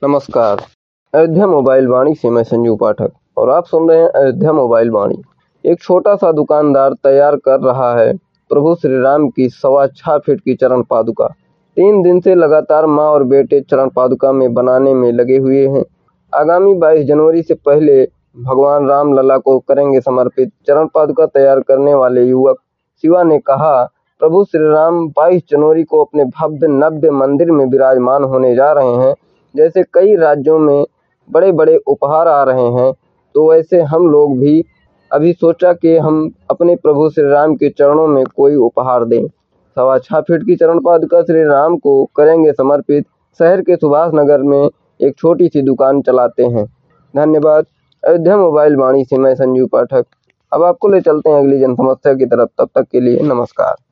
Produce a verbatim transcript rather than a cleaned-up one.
नमस्कार। अयोध्या मोबाइल वाणी से मैं संजू पाठक और आप सुन रहे हैं अयोध्या मोबाइल वाणी। एक छोटा सा दुकानदार तैयार कर रहा है प्रभु श्री राम की सवा छह फीट की चरण पादुका। तीन दिन से लगातार मां और बेटे चरण पादुका में बनाने में लगे हुए हैं। आगामी बाईस जनवरी से पहले भगवान राम लला को करेंगे समर्पित। चरण पादुका तैयार करने वाले युवक शिवा ने कहा, प्रभु श्री राम बाईस जनवरी को अपने भव्य नव्य मंदिर में विराजमान होने जा रहे हैं। जैसे कई राज्यों में बड़े बड़े उपहार आ रहे हैं, तो वैसे हम लोग भी अभी सोचा कि हम अपने प्रभु श्री राम के चरणों में कोई उपहार दें। सवा छह फीट की चरण पादुका श्री राम को करेंगे समर्पित। शहर के सुभाष नगर में एक छोटी सी दुकान चलाते हैं। धन्यवाद। अयोध्या मोबाइल वाणी से मैं संजू पाठक। अब आपको ले चलते हैं अगली जन समस्या की तरफ। तब तक के लिए नमस्कार।